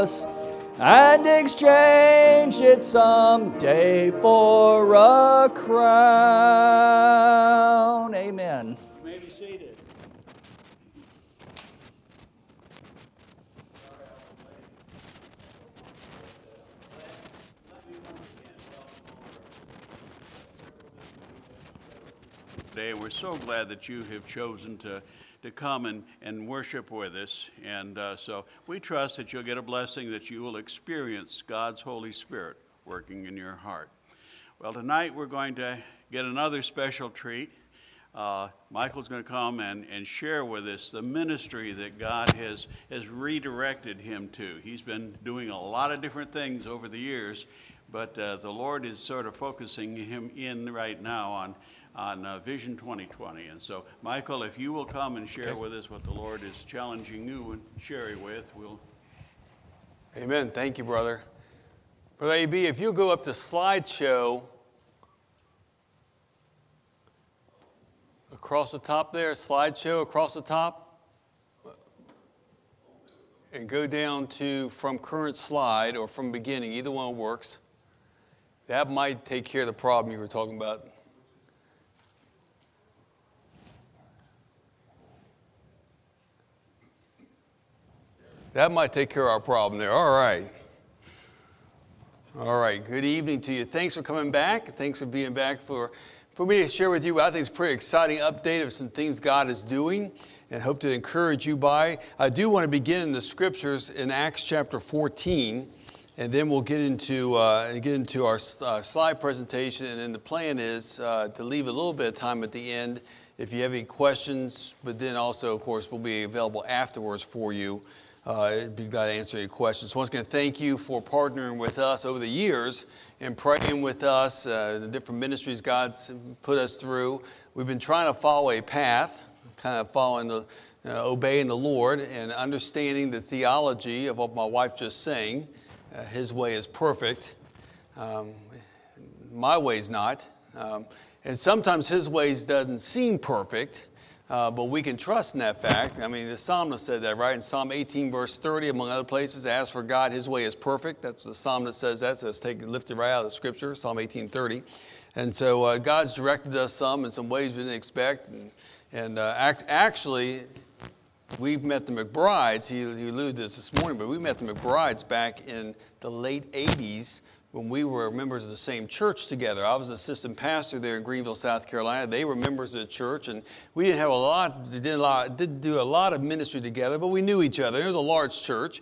cross and exchange it someday for a crown. Amen. You may be seated. Today, we're so glad that you have chosen to come and worship with us. And so we trust that you'll get a blessing, that you will experience God's Holy Spirit working in your heart. Well, tonight we're going to get another special treat. Michael's going to come and share with us the ministry that God has redirected him to. He's been doing a lot of different things over the years, but the Lord is sort of focusing him in right now on Vision 2020. And so, Michael, if you will come and share with us what the Lord is challenging you and Sherry with, we'll... Amen. Thank you, brother. Brother A.B., if you'll go up to slideshow, across the top there, slideshow across the top, and go down to from current slide or from beginning, either one works. That might take care of the problem you were talking about. That might take care of our problem there. All right. All right. Good evening to you. Thanks for coming back. Thanks for being back for me to share with you. I think it's a pretty exciting update of some things God is doing and hope to encourage you by. I do want to begin in the scriptures in Acts chapter 14, and then we'll get into our slide presentation. And then the plan is to leave a little bit of time at the end if you have any questions, but then also, of course, we'll be available afterwards for you. Be glad to answer any questions. So once again, thank you for partnering with us over the years and praying with us, the different ministries God's put us through. We've been trying to follow a path, kind of obeying the Lord and understanding the theology of what my wife just sang. His way is perfect. My way's not. And sometimes his ways doesn't seem perfect. But we can trust in that fact. I mean, the psalmist said that, right? In Psalm 18, verse 30, among other places, as for God, his way is perfect. That's the psalmist says that, so it's lifted right out of the scripture, Psalm 18:30. And so God's directed us some in some ways we didn't expect. And actually, we've met the McBrides. He alluded to this morning, but we met the McBrides back in the late 80s. When we were members of the same church together. I was an assistant pastor there in Greenville, South Carolina. They were members of the church, and we didn't do a lot of ministry together, but we knew each other. It was a large church,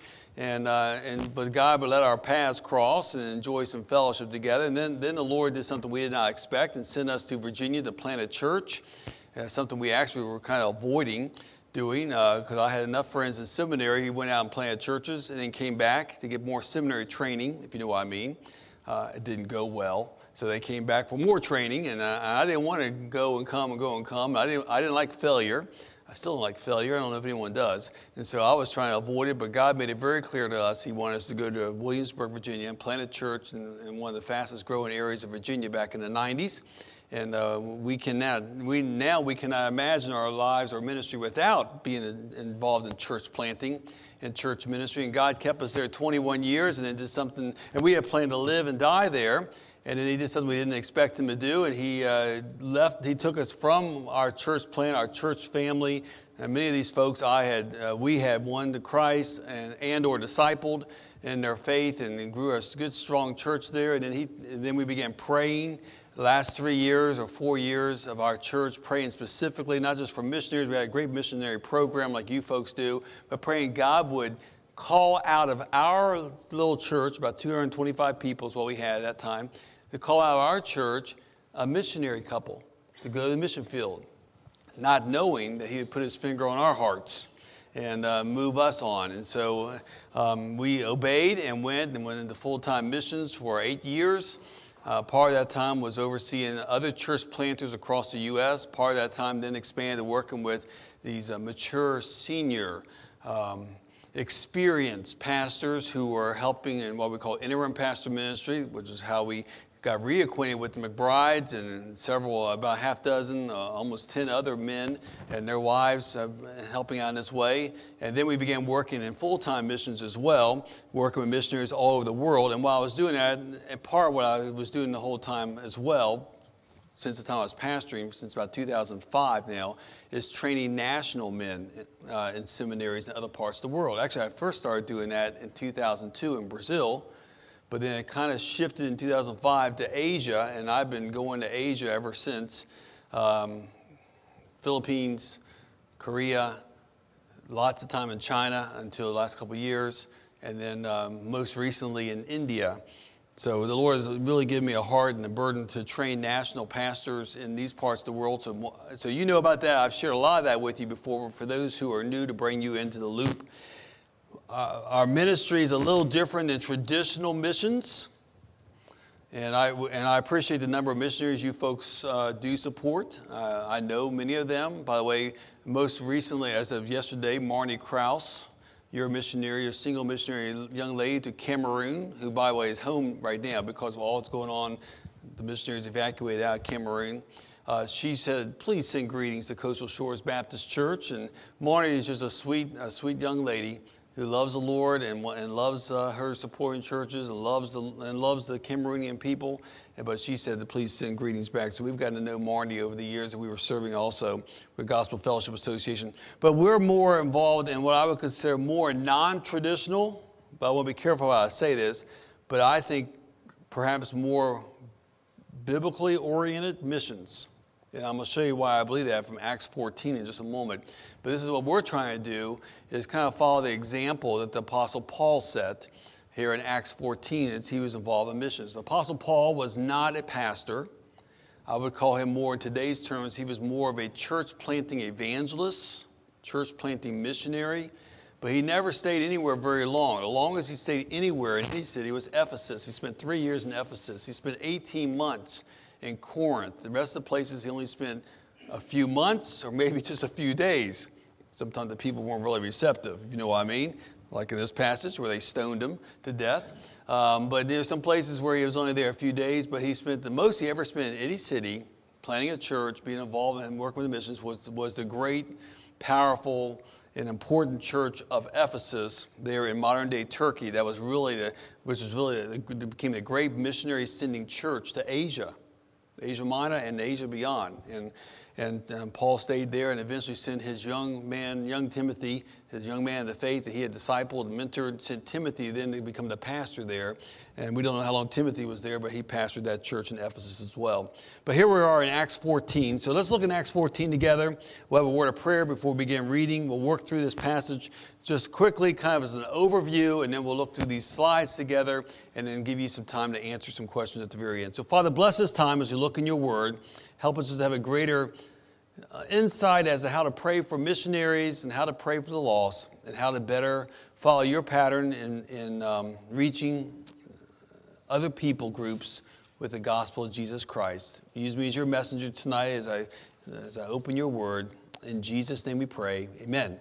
but God would let our paths cross and enjoy some fellowship together. And then the Lord did something we did not expect and sent us to Virginia to plant a church, something we actually were kind of avoiding doing because I had enough friends in seminary. He went out and planted churches and then came back to get more seminary training, if you know what I mean. It didn't go well, so they came back for more training, and I didn't want to go and come. I didn't like failure. I still don't like failure. I don't know if anyone does. And so I was trying to avoid it, but God made it very clear to us He wanted us to go to Williamsburg, Virginia, and plant a church in one of the fastest growing areas of Virginia back in the 90s. And we cannot imagine our lives, our ministry without being involved in church planting and church ministry. And God kept us there 21 years and then did something, and we had planned to live and die there. And then He did something we didn't expect Him to do. And He He took us from our church plant, our church family. And many of these folks we had won to Christ and or discipled in their faith and grew a good, strong church there. And then we began praying. The last 3 years or 4 years of our church, praying specifically, not just for missionaries. We had a great missionary program like you folks do, but praying God would call out of our little church, about 225 people is what we had at that time, to call out of our church a missionary couple to go to the mission field, not knowing that He would put His finger on our hearts and move us on. And so we obeyed and went into full-time missions for 8 years. Part of that time was overseeing other church planters across the U.S. Part of that time then expanded working with these mature senior experienced pastors who were helping in what we call interim pastor ministry, which is how we got reacquainted with the McBrides and several, about half dozen, almost 10 other men and their wives helping out in this way. And then we began working in full-time missions as well, working with missionaries all over the world. And while I was doing that, and part of what I was doing the whole time as well, since the time I was pastoring, since about 2005 now, is training national men in seminaries in other parts of the world. Actually, I first started doing that in 2002 in Brazil, but then it kind of shifted in 2005 to Asia, and I've been going to Asia ever since. Philippines, Korea, lots of time in China until the last couple of years, and then most recently in India. So the Lord has really given me a heart and a burden to train national pastors in these parts of the world. So you know about that. I've shared a lot of that with you before, but for those who are new, to bring you into the loop. Our ministry is a little different than traditional missions, and I appreciate the number of missionaries you folks do support. I know many of them. By the way, most recently, as of yesterday, Marnie Krause, you're a missionary, you're a single missionary young lady to Cameroon, who, by the way, is home right now because of all that's going on. The missionaries evacuated out of Cameroon. She said, please send greetings to Coastal Shores Baptist Church. And Marnie is just a sweet young lady who loves the Lord and loves her supporting churches and loves the Cameroonian people. But she said to please send greetings back. So we've gotten to know Marnie over the years that we were serving also with Gospel Fellowship Association. But we're more involved in what I would consider more non-traditional, but I want to be careful how I say this, but I think perhaps more biblically oriented missions. And I'm going to show you why I believe that from Acts 14 in just a moment. But this is what we're trying to do, is kind of follow the example that the Apostle Paul set here in Acts 14 as he was involved in missions. The Apostle Paul was not a pastor. I would call him more, in today's terms, he was more of a church-planting evangelist, church-planting missionary. But he never stayed anywhere very long. The longest he stayed anywhere in any city was Ephesus. He spent 3 years in Ephesus. He spent 18 months in Corinth. The rest of the places he only spent a few months or maybe just a few days. Sometimes the people weren't really receptive, you know what I mean? Like in this passage where they stoned him to death. But there's some places where he was only there a few days, but he spent the most he ever spent in any city, planning a church, being involved in working with the missions, was the great, powerful, an important church of Ephesus there in modern-day Turkey. That was really became a great missionary sending church to Asia Minor and Asia beyond. And Paul stayed there and eventually sent his young Timothy, his young man of the faith that he had discipled and mentored, sent Timothy then to become the pastor there. And we don't know how long Timothy was there, but he pastored that church in Ephesus as well. But here we are in Acts 14. So let's look at Acts 14 together. We'll have a word of prayer before we begin reading. We'll work through this passage just quickly, kind of as an overview, and then we'll look through these slides together and then give you some time to answer some questions at the very end. So Father, bless this time as you look in your word. Help us to have a greater insight as to how to pray for missionaries and how to pray for the lost and how to better follow your pattern in reaching other people groups with the gospel of Jesus Christ. Use me as your messenger tonight as I open your word. In Jesus' name we pray. Amen.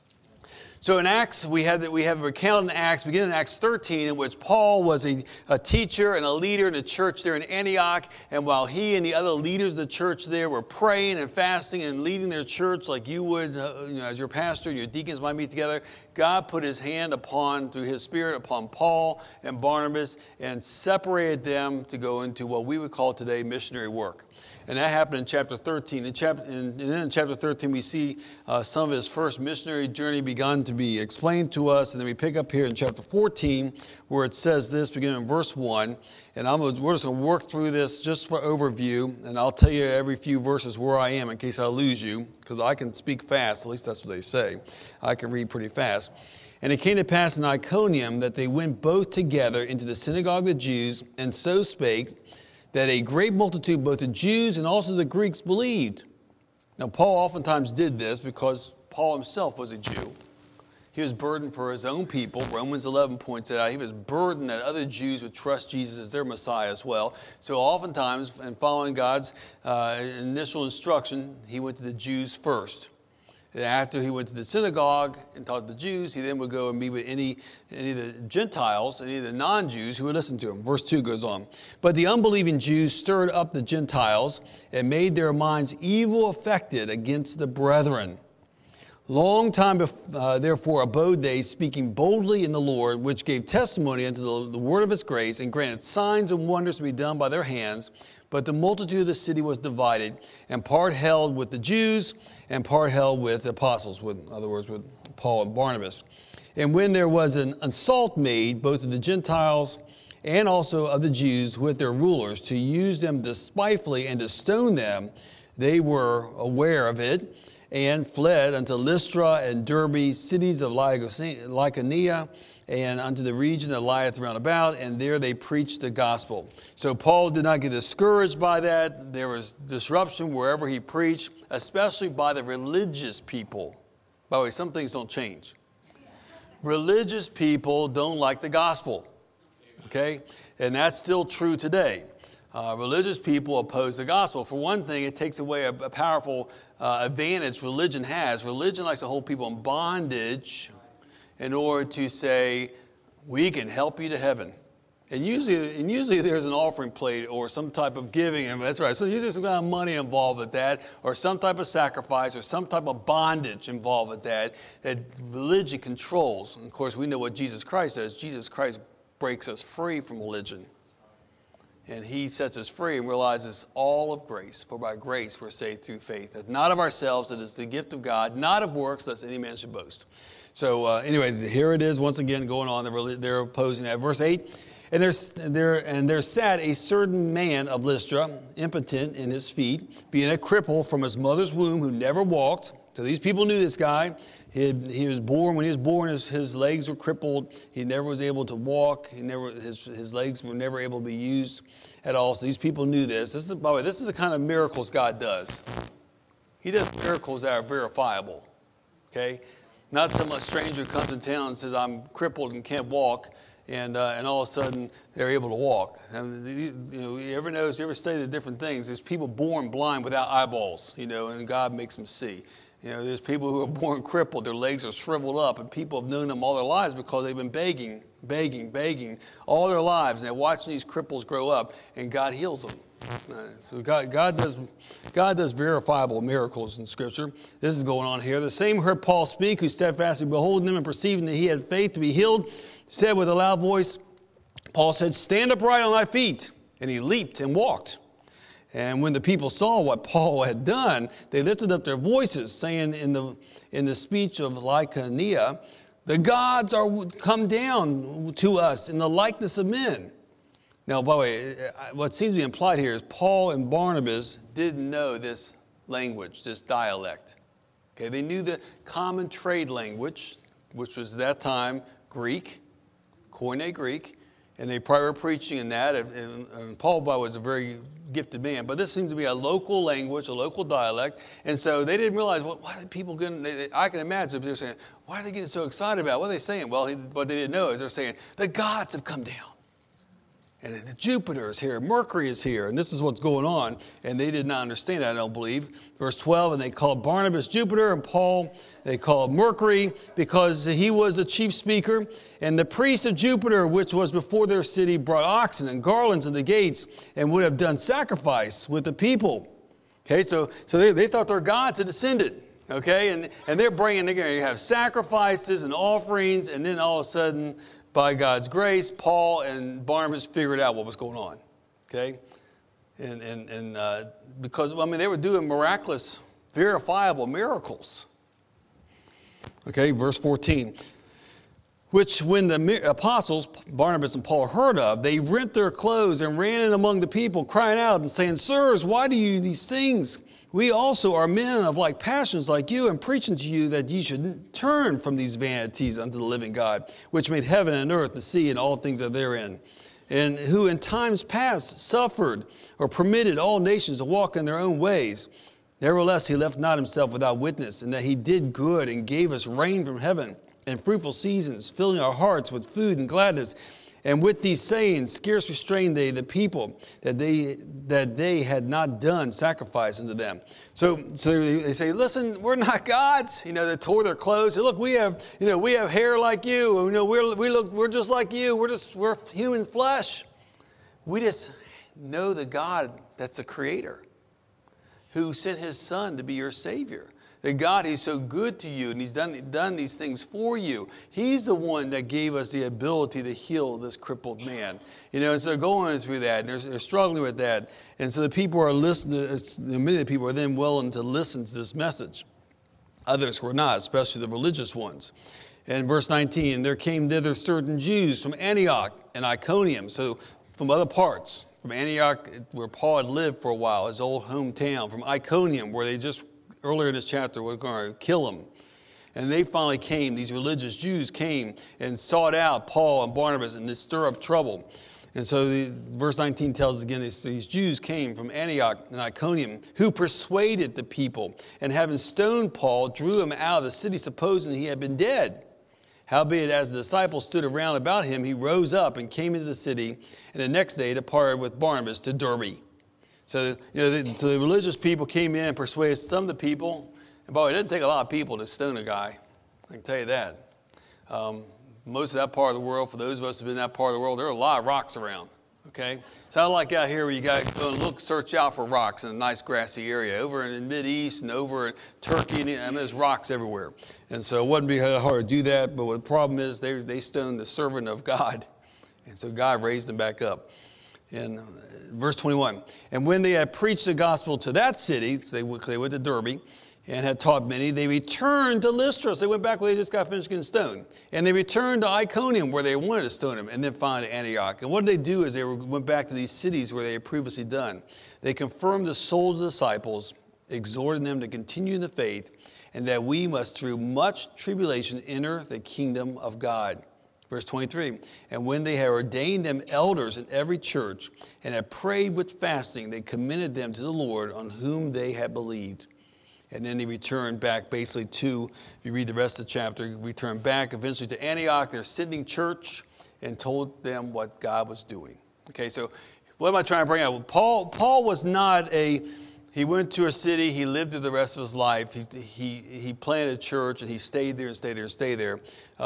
So in Acts, we have a account in Acts, beginning in Acts 13, in which Paul was a teacher and a leader in the church there in Antioch. And while he and the other leaders of the church there were praying and fasting and leading their church like you would, as your pastor, your deacons might meet together, God put his hand through his spirit, upon Paul and Barnabas and separated them to go into what we would call today missionary work. And that happened in chapter 13. And then in chapter 13, we see some of his first missionary journey begun to be explained to us. And then we pick up here in chapter 14, where it says this, beginning in verse 1. And we're just going to work through this just for overview. And I'll tell you every few verses where I am in case I lose you, because I can speak fast. At least that's what they say. I can read pretty fast. And it came to pass in Iconium that they went both together into the synagogue of the Jews, and so spake, that a great multitude, both the Jews and also the Greeks, believed. Now, Paul oftentimes did this because Paul himself was a Jew. He was burdened for his own people. Romans 11 points it out. He was burdened that other Jews would trust Jesus as their Messiah as well. So oftentimes, in following God's initial instruction, he went to the Jews first. And after he went to the synagogue and taught the Jews, he then would go and meet with any of the Gentiles, any of the non-Jews who would listen to him. Verse 2 goes on. But the unbelieving Jews stirred up the Gentiles and made their minds evil affected against the brethren. Long time therefore abode they, speaking boldly in the Lord, which gave testimony unto the word of his grace, and granted signs and wonders to be done by their hands. But the multitude of the city was divided, and part held with the Jews, and part held with the apostles, in other words, with Paul and Barnabas. And when there was an assault made, both of the Gentiles and also of the Jews with their rulers, to use them despitefully and to stone them, they were aware of it, and fled unto Lystra and Derbe, cities of Lycaonia, and unto the region that lieth round about, and there they preached the gospel. So Paul did not get discouraged by that. There was disruption wherever he preached, especially by the religious people. By the way, some things don't change. Religious people don't like the gospel, okay? And that's still true today. Religious people oppose the gospel. For one thing, it takes away a powerful advantage religion has. Religion likes to hold people in bondage in order to say, we can help you to heaven. And usually there's an offering plate or some type of giving, and that's right. So usually some kind of money involved with that, or some type of sacrifice, or some type of bondage involved with that religion controls. And of course, we know what Jesus Christ does. Jesus Christ breaks us free from religion. And he sets us free and realizes all of grace. For by grace we're saved through faith. That not of ourselves, that is the gift of God, not of works, lest any man should boast. So anyway, here it is once again going on. They're opposing that. Verse 8, and there sat a certain man of Lystra, impotent in his feet, being a cripple from his mother's womb, who never walked. So these people knew this guy. He was born. When he was born, his legs were crippled. He never was able to walk. His legs were never able to be used at all. So these people knew this. By the way, this is the kind of miracles God does. He does miracles that are verifiable. Okay, not some stranger who comes in town and says, "I'm crippled and can't walk," and all of a sudden they're able to walk. And you ever study the different things? There's people born blind without eyeballs, and God makes them see. There's people who are born crippled, their legs are shriveled up, and people have known them all their lives because they've been begging all their lives, and they're watching these cripples grow up, and God heals them. So God does verifiable miracles in Scripture. This is going on here. The same heard Paul speak, who steadfastly beholding him and perceiving that he had faith to be healed, said with a loud voice, Paul said, "Stand upright on thy feet." And he leaped and walked. And when the people saw what Paul had done, they lifted up their voices, saying in the speech of Lycaonia, "The gods are come down to us in the likeness of men." Now, by the way, what seems to be implied here is Paul and Barnabas didn't know this language, this dialect. Okay, they knew the common trade language, which was at that time Greek, Koine Greek, and they probably were preaching in that. And Paul, by the way, was a very gifted man, but this seems to be a local language, a local dialect, and so they didn't realize, well, why are people getting, I can imagine they're saying, why are they getting so excited about it? What are they saying? Well, what they didn't know is they're saying, the gods have come down. And Jupiter is here, Mercury is here, and this is what's going on. And they did not understand that, I don't believe. Verse 12, and they called Barnabas Jupiter, and Paul they called Mercury, because he was the chief speaker. And the priest of Jupiter, which was before their city, brought oxen and garlands in the gates, and would have done sacrifice with the people. Okay, so they thought their gods had descended. Okay, and they're going to have sacrifices and offerings, and then all of a sudden, by God's grace, Paul and Barnabas figured out what was going on, okay? And because, they were doing miraculous, verifiable miracles. Okay, verse 14. Which when the apostles, Barnabas and Paul, heard of, they rent their clothes and ran in among the people, crying out and saying, "Sirs, why do you these things? We also are men of like passions like you, and preaching to you that ye should turn from these vanities unto the living God, which made heaven and earth, the sea, and all things that are therein, and who in times past suffered or permitted all nations to walk in their own ways. Nevertheless, he left not himself without witness, in that he did good and gave us rain from heaven and fruitful seasons, filling our hearts with food and gladness. And with these sayings, scarce restrained they the people that they had not done sacrifice unto them. So they say, listen, we're not gods. They tore their clothes. Say, look, we have hair like you. We're just like you. We're human flesh. We just know the God that's the creator, who sent his son to be your savior. The God who's so good to you, and he's done these things for you. He's the one that gave us the ability to heal this crippled man. And so they're going through that, and they're struggling with that. And so the people are listening, many of the people are then willing to listen to this message. Others were not, especially the religious ones. And verse 19, there came thither certain Jews from Antioch and Iconium, so from other parts. From Antioch, where Paul had lived for a while, his old hometown. From Iconium, where they just earlier in this chapter were going to kill him. And they finally came, these religious Jews came and sought out Paul and Barnabas and to stir up trouble. And so verse 19 tells us again, these Jews came from Antioch and Iconium, who persuaded the people, and having stoned Paul, drew him out of the city, supposing he had been dead. Howbeit, as the disciples stood around about him, he rose up and came into the city, and the next day departed with Barnabas to Derbe. So, the religious people came in and persuaded some of the people. And boy, it doesn't take a lot of people to stone a guy. I can tell you that. Most of that part of the world, for those of us who have been in that part of the world, there are a lot of rocks around. Okay? It's not like out here where you got to search out for rocks in a nice grassy area. Over in the Mideast and over in Turkey, there's rocks everywhere. And so it wouldn't be hard to do that. But the problem is they stoned the servant of God. And so God raised him back up. And verse 21, and when they had preached the gospel to that city, so they went to Derbe, and had taught many, they returned to Lystra. So they went back where they just got finished getting stoned. And they returned to Iconium, where they wanted to stone him, and then finally to Antioch. And what did they do is they went back to these cities where they had previously done. They confirmed the souls of the disciples, exhorting them to continue in the faith, and that we must through much tribulation enter the kingdom of God. Verse 23, and when they had ordained them elders in every church and had prayed with fasting, they commended them to the Lord on whom they had believed. And then they returned back basically to, if you read the rest of the chapter, returned back eventually to Antioch, their sitting church, and told them what God was doing. Okay, so what am I trying to bring out? Paul was not he went to a city, he lived through the rest of his life, he planted a church, and he stayed there and stayed there and stayed there.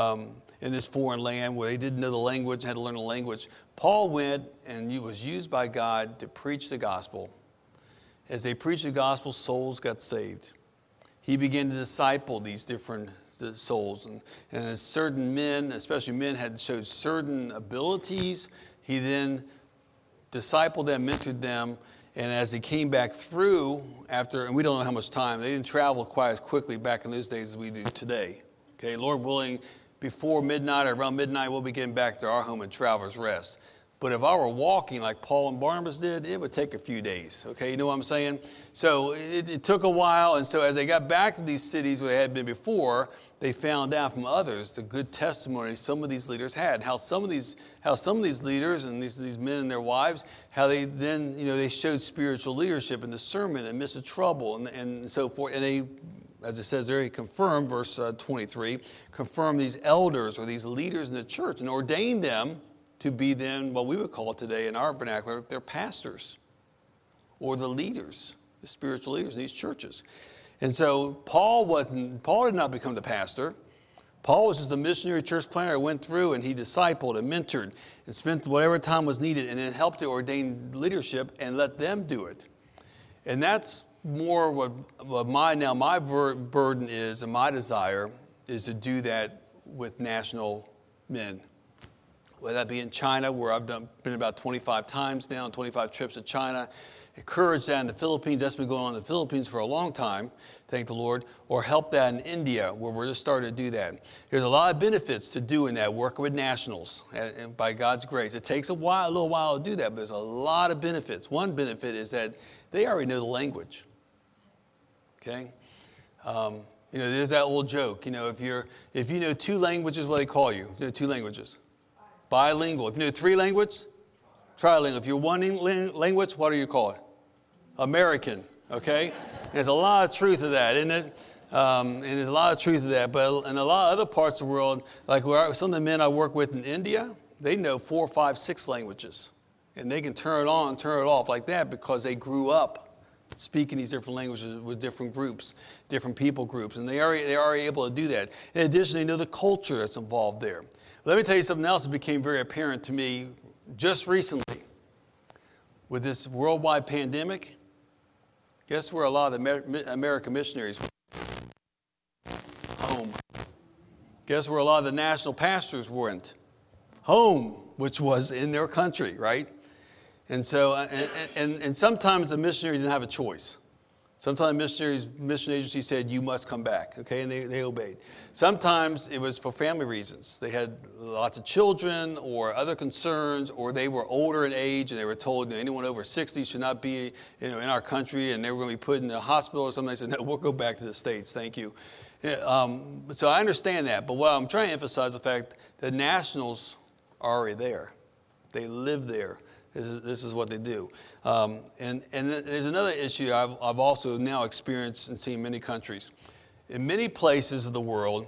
In this foreign land where they didn't know the language, had to learn the language. Paul went and he was used by God to preach the gospel. As they preached the gospel, souls got saved. He began to disciple these different souls. And as certain men, especially men, had showed certain abilities, he then discipled them, mentored them. And as they came back through after, and we don't know how much time, they didn't travel quite as quickly back in those days as we do today. Okay, Lord willing, before midnight or around midnight, we'll be getting back to our home in Travelers Rest. But if I were walking like Paul and Barnabas did, it would take a few days. Okay, you know what I'm saying? So it took a while. And so as they got back to these cities where they had been before, they found out from others the good testimony some of these leaders had. How some of these leaders and these men and their wives, how they then, they showed spiritual leadership and discernment and midst of trouble and so forth. And they, as it says there, he confirmed, verse 23, confirmed these elders or these leaders in the church and ordained them to be then what we would call today in our vernacular, their pastors or the leaders, the spiritual leaders in these churches. And so Paul did not become the pastor. Paul was just a missionary church planter who went through and he discipled and mentored and spent whatever time was needed and then helped to ordain leadership and let them do it. And that's more what my burden is and my desire is to do that with national men. Whether that be in China, where I've been about 25 times now, 25 trips to China. Encourage that in the Philippines. That's been going on in the Philippines for a long time, thank the Lord. Or help that in India, where we're just starting to do that. There's a lot of benefits to doing that, working with nationals, and by God's grace. It takes a little while to do that, but there's a lot of benefits. One benefit is that they already know the language. Okay? There's that old joke. If you know two languages, what do they call you? If you know two languages. Bilingual. If you know three languages, trilingual. If you're one language, what do you call it? American. Okay? There's a lot of truth to that, isn't it? And there's a lot of truth to that. But in a lot of other parts of the world, like some of the men I work with in India, they know 4, 5, 6 languages. And they can turn it on, turn it off like that because they grew up speaking these different languages with different groups, different people groups. And they are able to do that. In addition, they know the culture that's involved there. Let me tell you something else that became very apparent to me just recently. With this worldwide pandemic, guess where a lot of the American missionaries went? Home. Guess where a lot of the national pastors went? Home, which was in their country, right? And so, and sometimes the missionary didn't have a choice. Sometimes mission agency said, you must come back, okay, and they obeyed. Sometimes it was for family reasons. They had lots of children or other concerns, or they were older in age and they were told anyone over 60 should not be in our country, and they were going to be put in a hospital or something. They said, no, we'll go back to the States, thank you. So I understand that, but what I'm trying to emphasize is the fact that nationals are already there. They live there. This is what they do. And there's another issue I've also now experienced and seen in many countries. In many places of the world,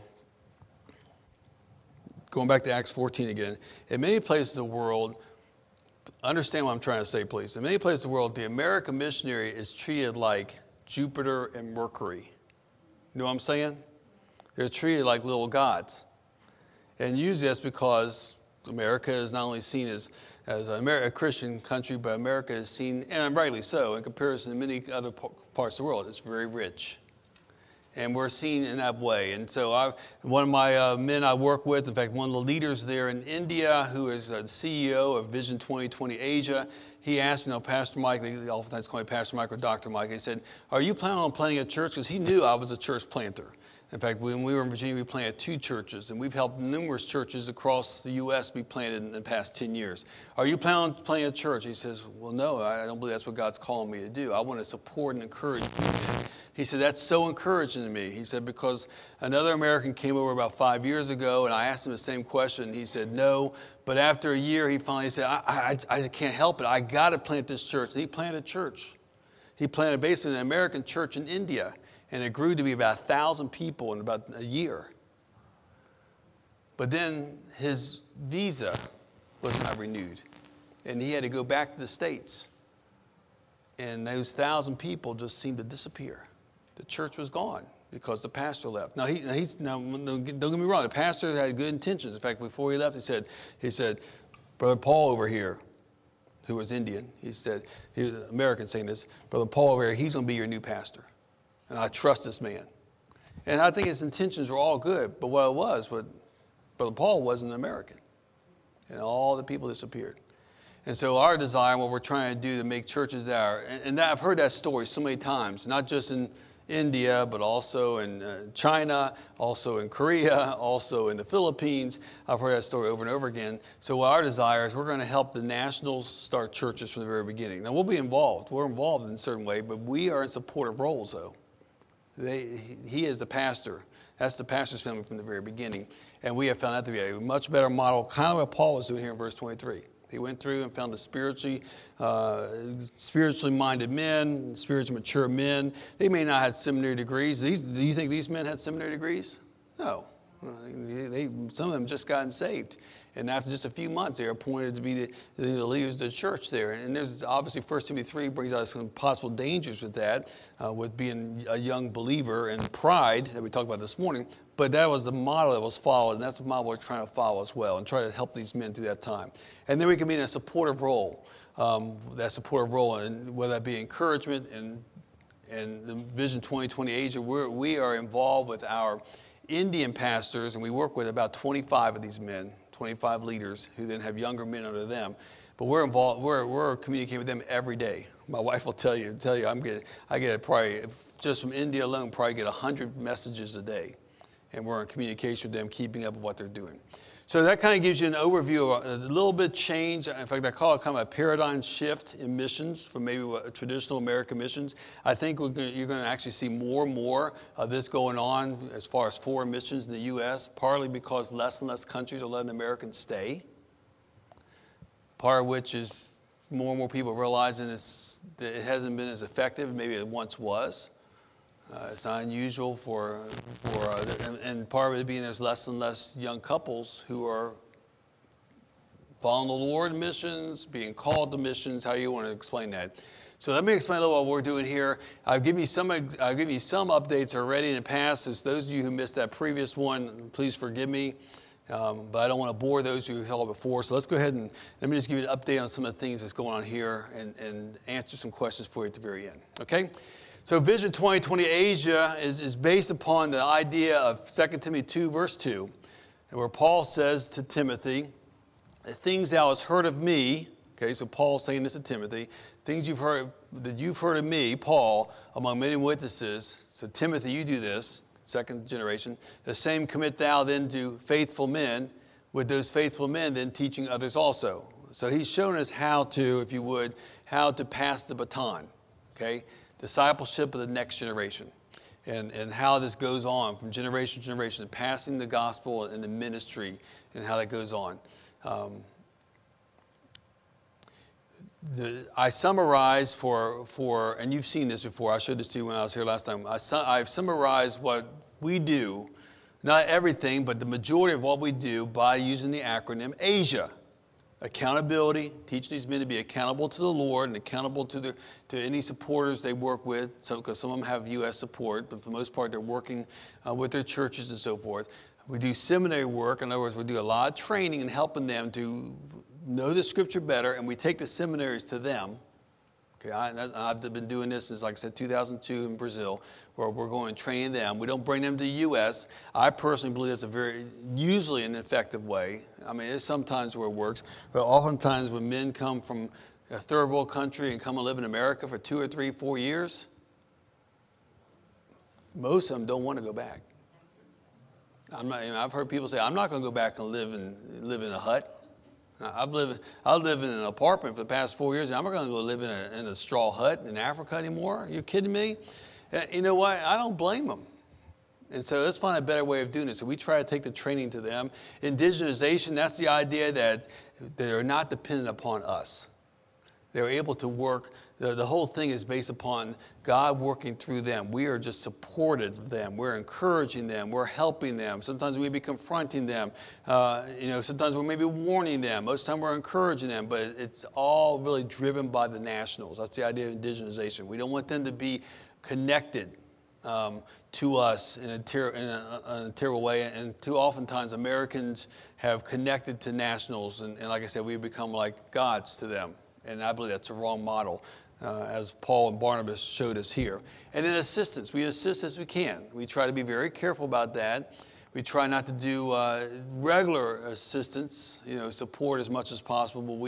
going back to Acts 14 again, in many places of the world, understand what I'm trying to say, please. In many places of the world, the American missionary is treated like Jupiter and Mercury. You know what I'm saying? They're treated like little gods. And usually that's because America is not only seen as a Christian country, but America is seen, and rightly so, in comparison to many other parts of the world. It's very rich. And we're seen in that way. And so one of my men I work with, in fact, one of the leaders there in India, who is a CEO of Vision 2020 Asia, he asked me, Pastor Mike, they oftentimes call me Pastor Mike or Dr. Mike, he said, are you planning on planting a church? Because he knew I was a church planter. In fact, when we were in Virginia, we planted 2 churches, and we've helped numerous churches across the U.S. be planted in the past 10 years. Are you planning on planting a church? He says, well, no, I don't believe that's what God's calling me to do. I want to support and encourage you. He said, that's so encouraging to me. He said, because another American came over about 5 years ago, and I asked him the same question. He said, no. But after a year, he finally said, I can't help it. I got to plant this church. And he planted a church. He planted basically an American church in India. And it grew to be about 1,000 people in about a year. But then his visa was not renewed. And he had to go back to the States. And those 1,000 people just seemed to disappear. The church was gone because the pastor left. Now, don't get me wrong. The pastor had good intentions. In fact, before he left, he said, Brother Paul over here, who was Indian, he was American saying this, Brother Paul over here, he's going to be your new pastor. And I trust this man. And I think his intentions were all good. But what it was, Brother Paul wasn't an American. And all the people disappeared. And so our desire, what we're trying to do to make churches that are, and I've heard that story so many times, not just in India, but also in China, also in Korea, also in the Philippines. I've heard that story over and over again. So what our desire is, we're going to help the nationals start churches from the very beginning. Now, we'll be involved. We're involved in a certain way, but we are in supportive roles, though. He is the pastor. That's the pastor's family from the very beginning. And we have found that to be a much better model, kind of what Paul was doing here in verse 23. He went through and found the spiritually minded men, spiritually mature men. They may not have seminary degrees. Do you think these men had seminary degrees? No. Some of them just gotten saved. And after just a few months, they were appointed to be the leaders of the church there. And there's obviously 1 Timothy 3 brings out some possible dangers with that, with being a young believer and pride that we talked about this morning. But that was the model that was followed, and that's the model we're trying to follow as well and try to help these men through that time. And then we can be in a supportive role, that supportive role, and whether that be encouragement and the Vision 2020 Asia, we are involved with our Indian pastors, and we work with about 25 of these men, 25 leaders who then have younger men under them. But we're involved. We're communicating with them every day. My wife will tell you, I get probably just from India alone, probably get 100 messages a day, and we're in communication with them, keeping up with what they're doing. So that kind of gives you an overview of a little bit change. In fact, I call it kind of a paradigm shift in missions from maybe traditional American missions. I think you're going to actually see more and more of this going on as far as foreign missions in the U.S., partly because less and less countries are letting Americans stay, part of which is more and more people realizing that it hasn't been as effective as maybe it once was. It's not unusual and part of it being there's less and less young couples who are following the Lord in missions, being called to missions, how you want to explain that. So let me explain a little what we're doing here. I'll give you some updates already in the past. So those of you who missed that previous one, please forgive me. But I don't want to bore those who saw it before. So let's go ahead and let me just give you an update on some of the things that's going on here and answer some questions for you at the very end. Okay? So Vision 2020 Asia is based upon the idea of 2 Timothy 2, verse 2, where Paul says to Timothy, the things thou hast heard of me, okay, so Paul's saying this to Timothy, things you've heard of me, Paul, among many witnesses. So Timothy, you do this, second generation. The same commit thou then to faithful men, with those faithful men then teaching others also. So he's shown us how to, if you would, how to pass the baton, okay? Discipleship of the next generation. And how this goes on from generation to generation, passing the gospel and the ministry and how that goes on. I summarize for, and you've seen this before, I showed this to you when I was here last time. I've summarized what we do, not everything, but the majority of what we do by using the acronym ASIA. Accountability, teaching these men to be accountable to the Lord and accountable to any supporters they work with, because some of them have U.S. support, but for the most part they're working with their churches and so forth. We do seminary work. In other words, we do a lot of training and helping them to know the Scripture better, and we take the seminaries to them. Okay, I've been doing this since, like I said, 2002 in Brazil, where we're going and training them. We don't bring them to the U.S. I personally believe that's usually an effective way. I mean, there's sometimes where it works, but oftentimes when men come from a third world country and come and live in America for 2 or 3, 4 years, most of them don't want to go back. I've heard people say, I'm not going to go back and live in a hut. I live in an apartment for the past 4 years. I'm not going to go live in a straw hut in Africa anymore. Are you kidding me? You know what? I don't blame them. And so let's find a better way of doing it. So we try to take the training to them. Indigenization, that's the idea that they're not dependent upon us. They're able to work. The whole thing is based upon God working through them. We are just supportive of them. We're encouraging them. We're helping them. Sometimes we may be confronting them. Sometimes we may be warning them. Most of the time we're encouraging them. But it's all really driven by the nationals. That's the idea of indigenization. We don't want them to be connected to us in a terrible way. And too oftentimes Americans have connected to nationals. And like I said, we become like gods to them. And I believe that's a wrong model, as Paul and Barnabas showed us here. And then assistance. We assist as we can. We try to be very careful about that. We try not to do regular assistance, support as much as possible. But we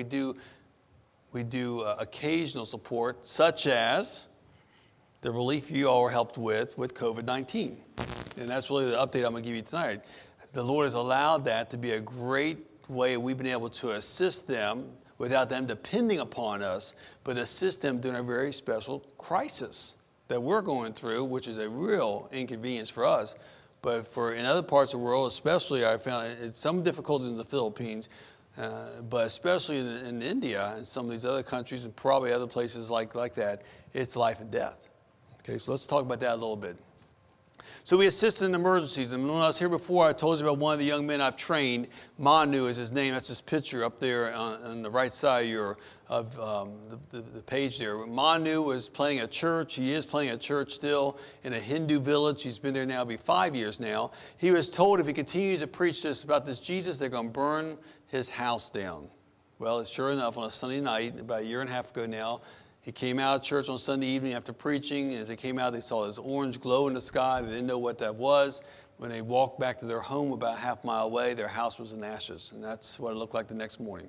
do occasional support, such as the relief you all were helped with COVID-19. And that's really the update I'm going to give you tonight. The Lord has allowed that to be a great way we've been able to assist them without them depending upon us, but assist them during a very special crisis that we're going through, which is a real inconvenience for us. But in other parts of the world, especially, I found it's some difficulty in the Philippines, but especially in India and some of these other countries and probably other places like that, it's life and death. Okay, so let's talk about that a little bit. So we assist in emergencies. And when I was here before, I told you about one of the young men I've trained. Manu is his name. That's his picture up there on the right side of the page there. Manu was playing at church. He is playing at church still in a Hindu village. He's been there now, it'll be 5 years now. He was told if he continues to preach about this Jesus, they're going to burn his house down. Well, sure enough, on a Sunday night, about a year and a half ago now, he came out of church on Sunday evening after preaching. As they came out, they saw this orange glow in the sky. They didn't know what that was. When they walked back to their home about a half mile away, their house was in ashes. And that's what it looked like the next morning.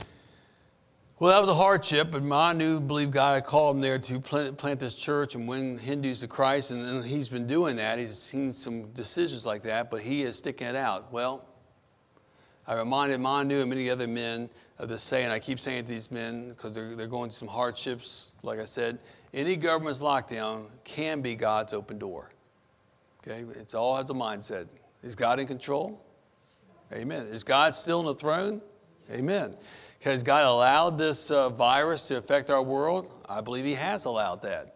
Well, that was a hardship, but Manu believed God had called him there to plant this church and win Hindus to Christ. And he's been doing that. He's seen some decisions like that, but he is sticking it out. Well, I reminded Manu and many other men of this saying. I keep saying it to these men because they're going through some hardships. Like I said, any government's lockdown can be God's open door. Okay, it all has a mindset. Is God in control? Amen. Is God still on the throne? Amen. Has God allowed this virus to affect our world? I believe He has allowed that.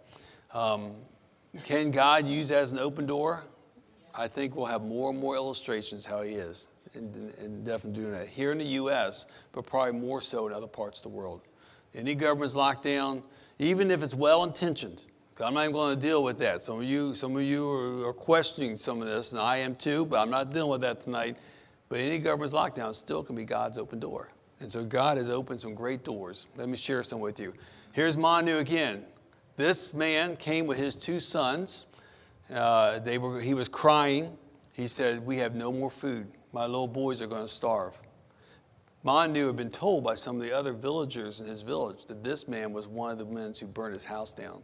Can God use that as an open door? I think we'll have more and more illustrations how He is. and definitely doing that here in the U.S., but probably more so in other parts of the world. Any government's locked down, even if it's well-intentioned, I'm not even going to deal with that. Some of you are questioning some of this, and I am too, but I'm not dealing with that tonight. But any government's lockdown still can be God's open door. And so God has opened some great doors. Let me share some with you. Here's Manu again. This man came with his 2 sons. He was crying. He said, "We have no more food. My little boys are going to starve." Manu had been told by some of the other villagers in his village that this man was one of the men who burned his house down.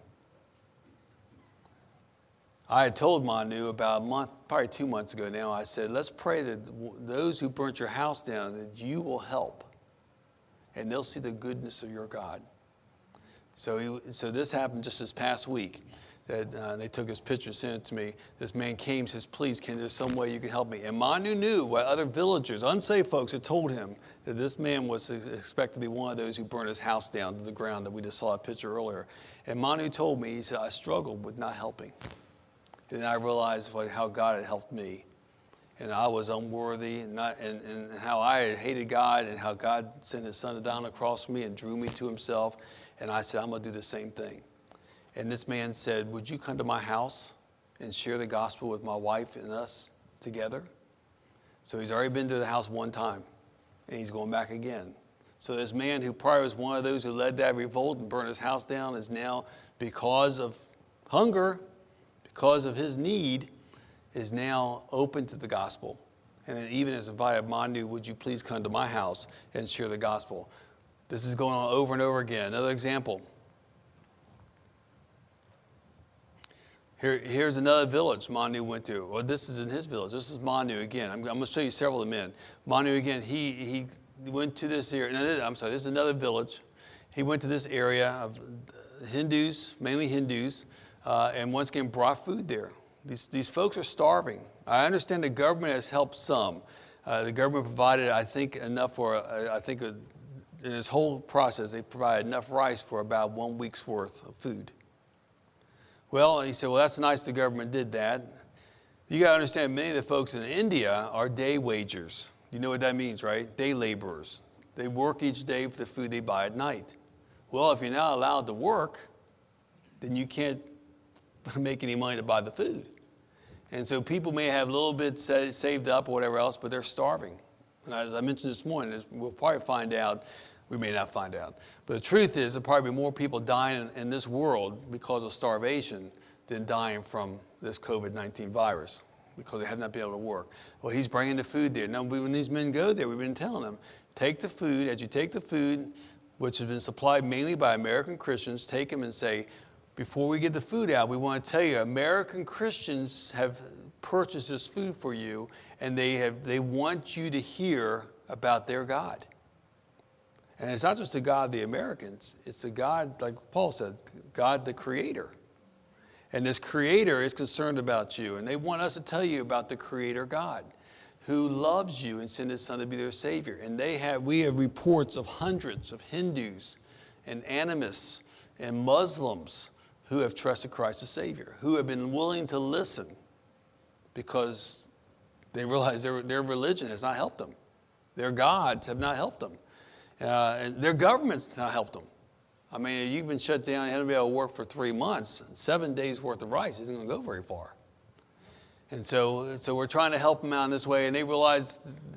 I had told Manu about a month, probably 2 months ago now, I said, let's pray that those who burnt your house down, that you will help, and they'll see the goodness of your God. So this happened just this past week. That they took his picture and sent it to me. This man came and says, "Please, can there some way you can help me?" And Manu knew what other villagers, unsaved folks, had told him that this man was expected to be one of those who burned his house down to the ground that we just saw a picture earlier. And Manu told me, he said, "I struggled with not helping." Then I realized how God had helped me. And I was unworthy, and how I had hated God, and how God sent his son down across me and drew me to himself. And I said, I'm going to do the same thing. And this man said, "Would you come to my house and share the gospel with my wife and us together?" So he's already been to the house one time, and he's going back again. So this man who probably was one of those who led that revolt and burned his house down is now, because of hunger, because of his need, is now open to the gospel. And then even has invited Manu, "Would you please come to my house and share the gospel?" This is going on over and over again. Another example. Here's another village Manu went to. Well, this is in his village. This is Manu again. I'm going to show you several of the men. Manu again, he went to this area. This is another village. He went to this area of Hindus, mainly Hindus, and once again brought food there. These folks are starving. I understand the government has helped some. The government provided, I think, enough for, in this whole process, they provided enough rice for about 1 week's worth of food. Well, he said, well, that's nice the government did that. You got to understand, many of the folks in India are day wagers. You know what that means, right? Day laborers. They work each day for the food they buy at night. Well, if you're not allowed to work, then you can't make any money to buy the food. And so people may have a little bit saved up or whatever else, but they're starving. And as I mentioned this morning, we'll probably find out. We may not find out. But the truth is, there'll probably be more people dying in this world because of starvation than dying from this COVID-19 virus because they have not been able to work. Well, he's bringing the food there. Now, when these men go there, we've been telling them, take the food. As you take the food, which has been supplied mainly by American Christians, take them and say, before we get the food out, we want to tell you, American Christians have purchased this food for you, and they want you to hear about their God. And it's not just the God of the Americans, it's the God, like Paul said, God the Creator. And this Creator is concerned about you, and they want us to tell you about the Creator God who loves you and sent his son to be their Savior. And we have reports of hundreds of Hindus and animists and Muslims who have trusted Christ as Savior, who have been willing to listen because they realize their religion has not helped them. Their gods have not helped them. And their government's not helped them. I mean, you've been shut down, you haven't been able to work for 3 months. 7 days worth of rice isn't going to go very far. And so we're trying to help them out in this way. And they realize,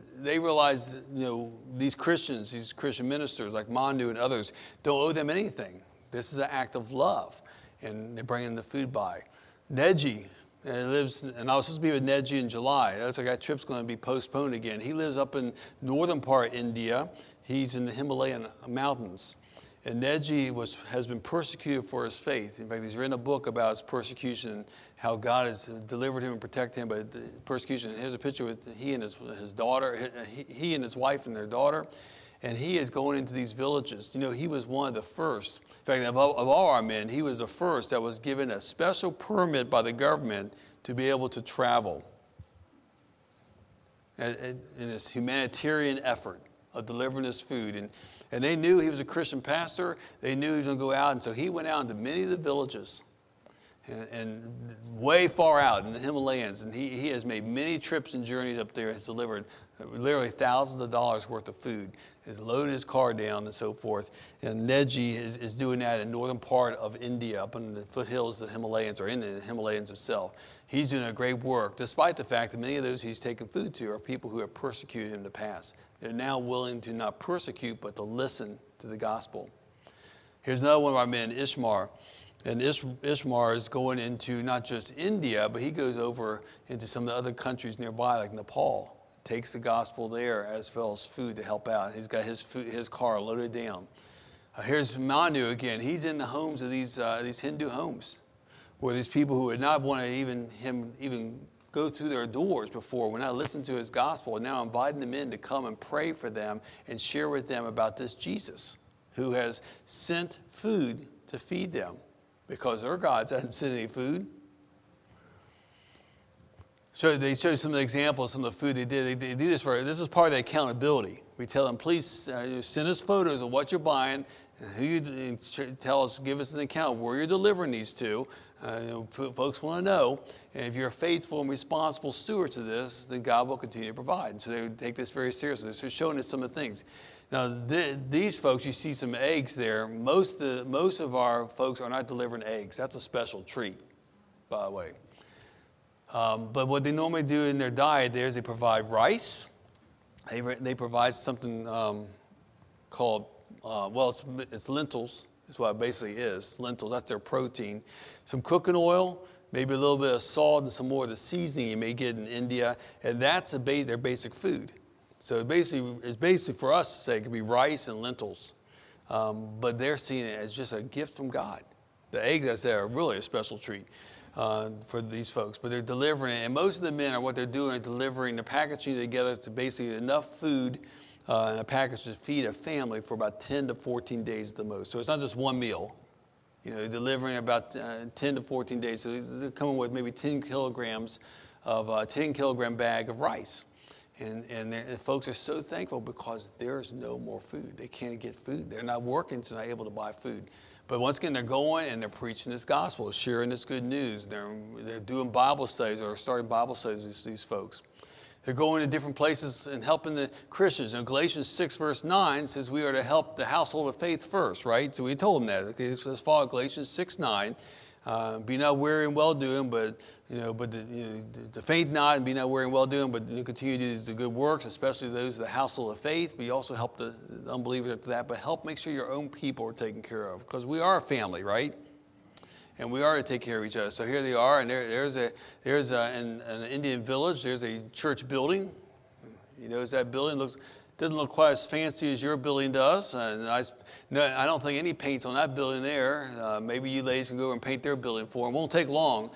these Christians, these Christian ministers like Manu and others, don't owe them anything. This is an act of love. And they're bringing the food by. Neji lives, and I was supposed to be with Neji in July. Looks like that trip's going to be postponed again. He lives up in northern part of India. He's in the Himalayan mountains. And Neji has been persecuted for his faith. In fact, he's written a book about his persecution and how God has delivered him and protected him. But the persecution, here's a picture with he and his daughter, he and his wife and their daughter. And he is going into these villages. He was one of the first. In fact, of all our men, he was the first that was given a special permit by the government to be able to travel in this humanitarian effort of delivering this food. And they knew he was a Christian pastor. They knew he was going to go out. And so he went out into many of the villages. and way far out in the Himalayas. And he has made many trips and journeys up there, has delivered literally thousands of dollars worth of food, has loaded his car down and so forth. And Neji is doing that in northern part of India, up in the foothills of the Himalayas, or in the Himalayas himself. He's doing a great work, despite the fact that many of those he's taken food to are people who have persecuted him in the past. They're now willing to not persecute, but to listen to the gospel. Here's another one of our men, Ishmar. And Ishmar is going into not just India, but he goes over into some of the other countries nearby, like Nepal. Takes the gospel there as well as food to help out. He's got his car loaded down. Here's Manu again. He's in the homes of these Hindu homes, where these people who would not want to even go through their doors before, when I listened to his gospel, and now inviting them in to come and pray for them and share with them about this Jesus, who has sent food to feed them, because their gods hadn't sent any food. So they show some of the examples, some of the food they did. They do this this is part of the accountability. We tell them, please send us photos of what you're buying, and who you tell us, give us an account where you're delivering these to. Folks want to know. And if you're faithful and responsible stewards of this, then God will continue to provide. And so they take this very seriously. So showing us some of the things. Now, these folks, you see some eggs there. Most of our folks are not delivering eggs. That's a special treat, by the way. But what they normally do in their diet there is they provide rice. They provide something called, it's lentils. That's what it basically is. Lentils, that's their protein. Some cooking oil, maybe a little bit of salt, and some more of the seasoning you may get in India. And that's their basic food. So it's basically for us to say, it could be rice and lentils. But they're seeing it as just a gift from God. The eggs, I say, are really a special treat for these folks. But they're delivering it. And most of the men what they're doing is delivering the packaging together to basically enough food in a package to feed a family for about 10 to 14 days at the most. So it's not just one meal. They're delivering about 10 to 14 days. So they're coming with maybe 10 kilograms of a 10-kilogram bag of rice. And folks are so thankful because there's no more food. They can't get food. They're not working, so they're not able to buy food. But once again, they're going and they're preaching this gospel, sharing this good news. They're doing Bible studies or starting Bible studies, these folks. They're going to different places and helping the Christians. And Galatians 6, verse 9 says we are to help the household of faith first, right? So we told them that. Okay, so let's follow Galatians 6, 9. Be not weary in well-doing, but to faint not and be not weary in well-doing, but continue to do the good works, especially those of the household of faith. But you also help the unbelievers after that, but help make sure your own people are taken care of, because we are a family, right? And we are to take care of each other. So here they are, and there's in an Indian village, there's a church building. That building doesn't look quite as fancy as your building does. And I don't think any paint's on that building there. Maybe you ladies can go over and paint their building for them. It won't take long.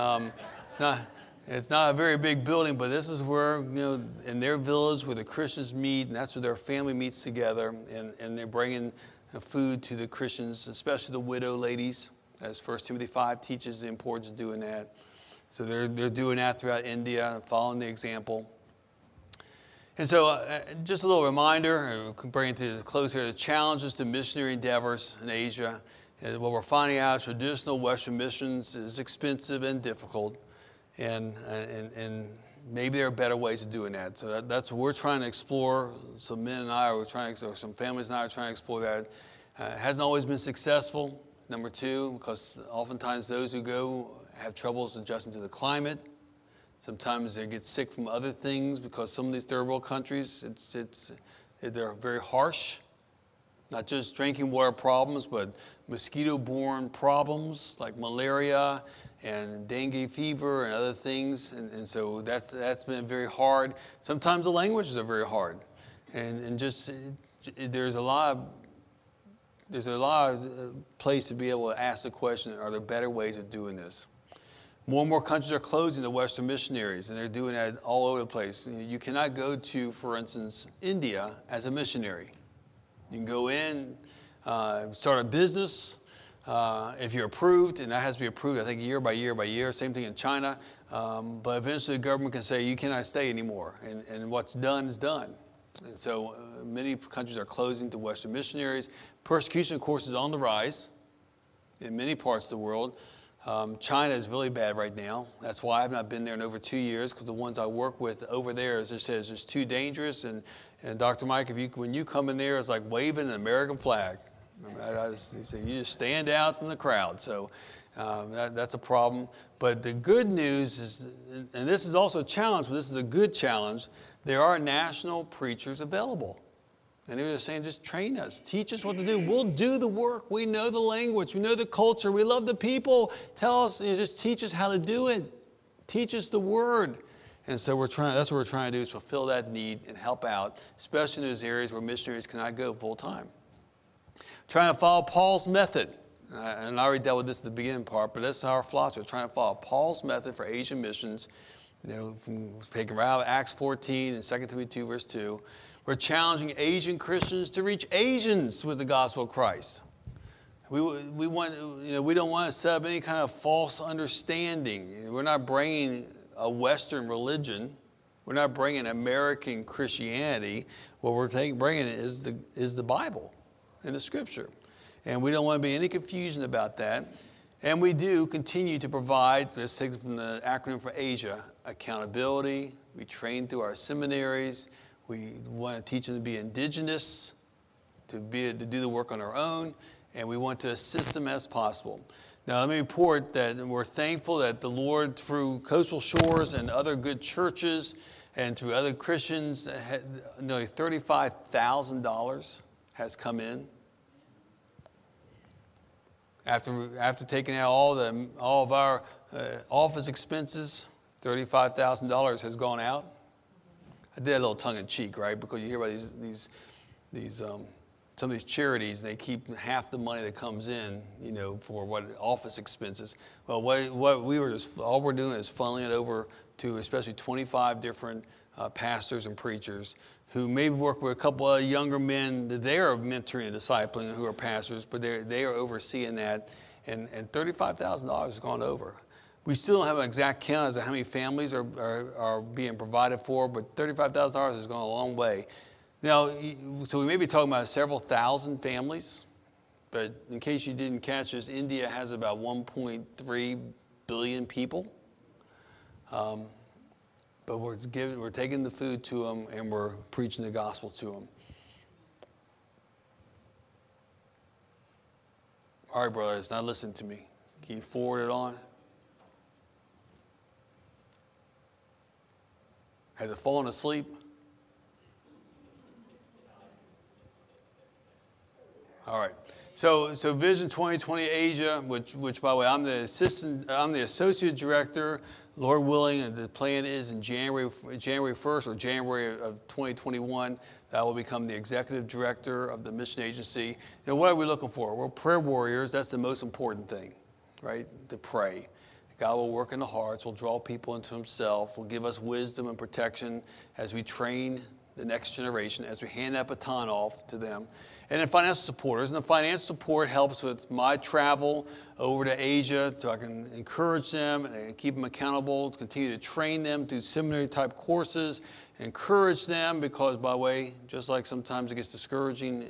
It's not a very big building, but this is where, in their village where the Christians meet, and that's where their family meets together, and they're bringing food to the Christians, especially the widow ladies, as 1 Timothy 5 teaches the importance of doing that. So they're doing that throughout India, following the example. And so just a little reminder, bring it to the close here, the challenges to missionary endeavors in Asia. What we're finding out is traditional Western missions is expensive and difficult, and maybe there are better ways of doing that. So that's what we're trying to explore. Some men and I are trying to, or some families and I are trying to explore that. It hasn't always been successful. Number two, because oftentimes those who go have troubles adjusting to the climate. Sometimes they get sick from other things because some of these third world countries, they're very harsh. Not just drinking water problems, but mosquito-borne problems like malaria and dengue fever and other things. And so that's been very hard. Sometimes the languages are very hard. And just there's a lot of place to be able to ask the question, are there better ways of doing this? More and more countries are closing the Western missionaries, and they're doing that all over the place. You cannot go to, for instance, India as a missionary. You can go in, start a business if you're approved, and that has to be approved, I think, year by year by year. Same thing in China. But eventually the government can say, you cannot stay anymore, and what's done is done. And so many countries are closing to Western missionaries. Persecution, of course, is on the rise in many parts of the world. China is really bad right now. That's why I've not been there in over 2 years, because the ones I work with over there, as they say, it's just too dangerous. And Dr. Mike, when you come in there, it's like waving an American flag. You just stand out from the crowd. So that's a problem. But the good news is, and this is also a challenge, but this is a good challenge, there are national preachers available. And they were saying, just train us, teach us what to do. We'll do the work. We know the language. We know the culture. We love the people. Tell us, just teach us how to do it. Teach us the word. And so that's what we're trying to do, is fulfill that need and help out, especially in those areas where missionaries cannot go full time. Trying to follow Paul's method. And I already dealt with this at the beginning part, but that's our philosophy. We're trying to follow Paul's method for Asian missions. Taking right out of Acts 14 and 2 Timothy 2, verse 2. We're challenging Asian Christians to reach Asians with the gospel of Christ. We don't want to set up any kind of false understanding. We're not bringing a Western religion. We're not bringing American Christianity. What we're bringing is the Bible and the Scripture. And we don't want to be any confusion about that. And we do continue to provide, let's take it from the acronym for Asia, accountability. We train through our seminaries. We want to teach them to be indigenous, to do the work on their own, and we want to assist them as possible. Now, let me report that we're thankful that the Lord, through Coastal Shores and other good churches and through other Christians, nearly $35,000 has come in. After taking out all of our office expenses, $35,000 has gone out. I did a little tongue in cheek, right? Because you hear about some of these charities, and they keep half the money that comes in, for what office expenses. Well, all we're doing is funneling it over to especially 25 different pastors and preachers who maybe work with a couple of younger men that they are mentoring and discipling who are pastors, but they are overseeing that, and $35,000 has gone over. We still don't have an exact count as to how many families are being provided for, but $35,000 has gone a long way. Now, so we may be talking about several thousand families, but in case you didn't catch this, India has about 1.3 billion people. But we're taking the food to them, and we're preaching the gospel to them. All right, brothers, now listen to me. Can you forward it on? Has it fallen asleep? All right. So Vision 2020 Asia, which by the way, I'm the associate director. Lord willing, and the plan is in January 1st or January of 2021, that I will become the executive director of the mission agency. Now, what are we looking for? We're prayer warriors. That's the most important thing, right? To pray. God will work in the hearts, will draw people into himself, will give us wisdom and protection as we train the next generation, as we hand that baton off to them. And then financial supporters. And the financial support helps with my travel over to Asia so I can encourage them and keep them accountable, continue to train them through seminary-type courses, encourage them because, by the way, just like sometimes it gets discouraging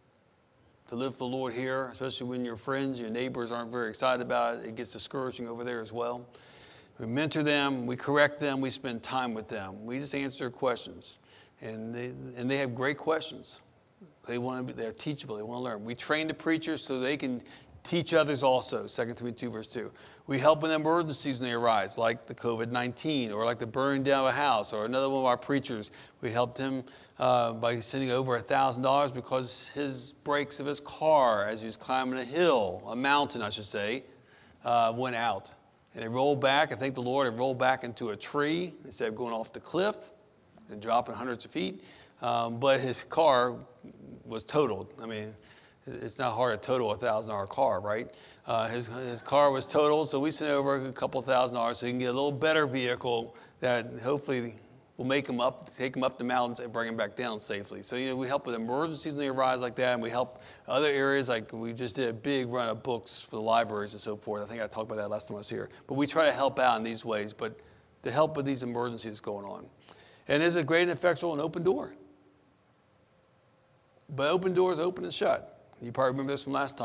to live for the Lord here, especially when your friends, your neighbors aren't very excited about it, it gets discouraging over there as well. We mentor them, we correct them, we spend time with them. We just answer their questions. And they have great questions. They're teachable. They want to learn. We train the preachers so they can teach others also, 2 Timothy 2, verse 2. We help in emergencies when they arise, like the COVID-19 or like the burning down of a house or another one of our preachers. We helped him by sending over $1,000 because his brakes of his car, as he was climbing a mountain, I should say, went out. And it rolled back. I thank the Lord, it rolled back into a tree instead of going off the cliff and dropping hundreds of feet. But his car was totaled. I mean, it's not hard to total a $1,000 car, right? His car was totaled, so we sent over a couple $1,000 so he can get a little better vehicle that hopefully will take him up the mountains and bring him back down safely. So, we help with emergencies when they arise like that, and we help other areas, like we just did a big run of books for the libraries and so forth. I think I talked about that last time I was here. But we try to help out in these ways, but to help with these emergencies going on. And there's a great and effectual and open door. But open doors open and shut. You probably remember this from last time.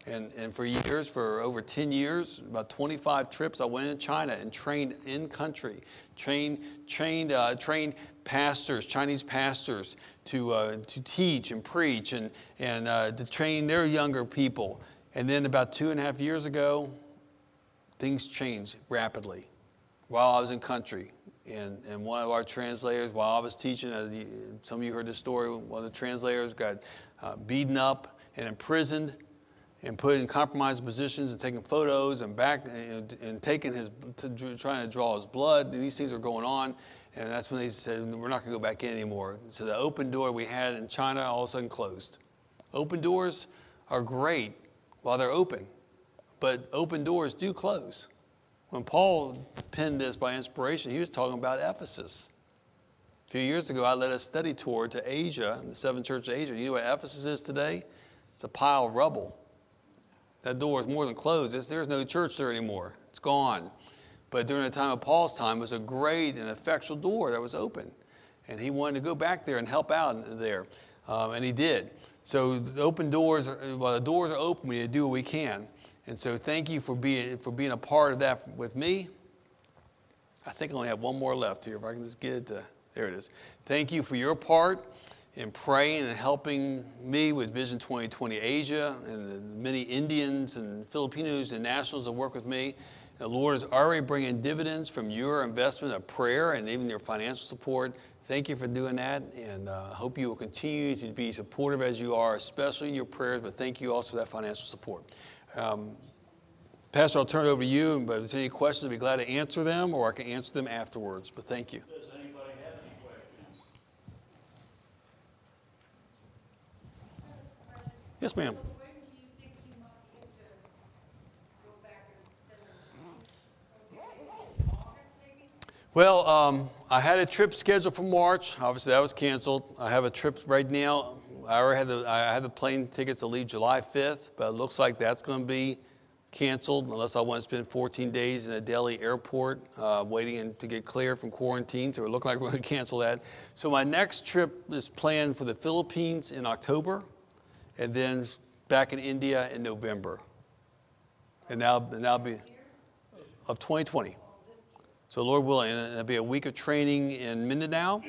And for years, for over 10 years, about 25 trips, I went in China and trained in country, trained pastors, Chinese pastors to teach and preach and to train their younger people. And then about 2.5 years ago, things changed rapidly while I was in country. And one of our translators, while I was teaching, some of you heard this story, one of the translators got beaten up and imprisoned and put in compromised positions and taking photos and taking trying to draw his blood. And these things are going on. And that's when they said, we're not going to go back in anymore. So the open door we had in China all of a sudden closed. Open doors are great while they're open, but open doors do close. When Paul penned this by inspiration, he was talking about Ephesus. A few years ago, I led a study tour to Asia, the 7 churches of Asia. You know what Ephesus is today? It's a pile of rubble. That door is more than closed. There's no church there anymore. It's gone. But during the time of Paul's time, it was a great and effectual door that was open. And he wanted to go back there and help out there. And he did. So the open doors, while the doors are open, we need to do what we can. And so thank you for being a part of that with me. I think I only have one more left here. If I can just get it to, there it is. Thank you for your part in praying and helping me with Vision 2020 Asia and the many Indians and Filipinos and nationals that work with me. The Lord is already bringing dividends from your investment of prayer and even your financial support. Thank you for doing that, and I hope you will continue to be supportive as you are, especially in your prayers, but thank you also for that financial support. Pastor, I'll turn it over to you, but if there's any questions, I'd be glad to answer them, or I can answer them afterwards, but thank you. Does anybody have any questions? Yes, ma'am. When do you think you might be able to go back and send August maybe? Well, I had a trip scheduled for March. Obviously, that was canceled. I have a trip right now. I had the plane tickets to leave July 5th, but it looks like that's going to be canceled unless I want to spend 14 days in a Delhi airport waiting to get cleared from quarantine. So it looks like we're going to cancel that. So my next trip is planned for the Philippines in October, and then back in India in November. And now be of 2020. So Lord willing, and it'll be a week of training in Mindanao,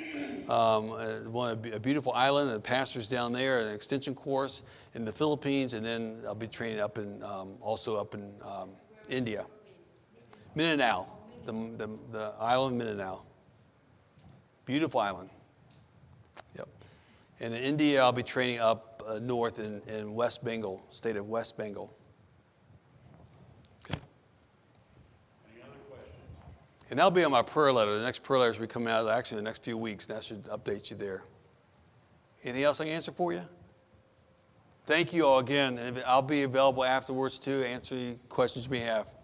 a beautiful island. The pastor's down there, an extension course in the Philippines, and then I'll be training up in also up in India. Mindanao, the island of Mindanao. Beautiful island. Yep. And in India, I'll be training up north in West Bengal, state of West Bengal. And that'll be on my prayer letter. The next prayer letter will be coming out actually in the next few weeks. That should update you there. Anything else I can answer for you? Thank you all again. I'll be available afterwards too, answer any questions you may have.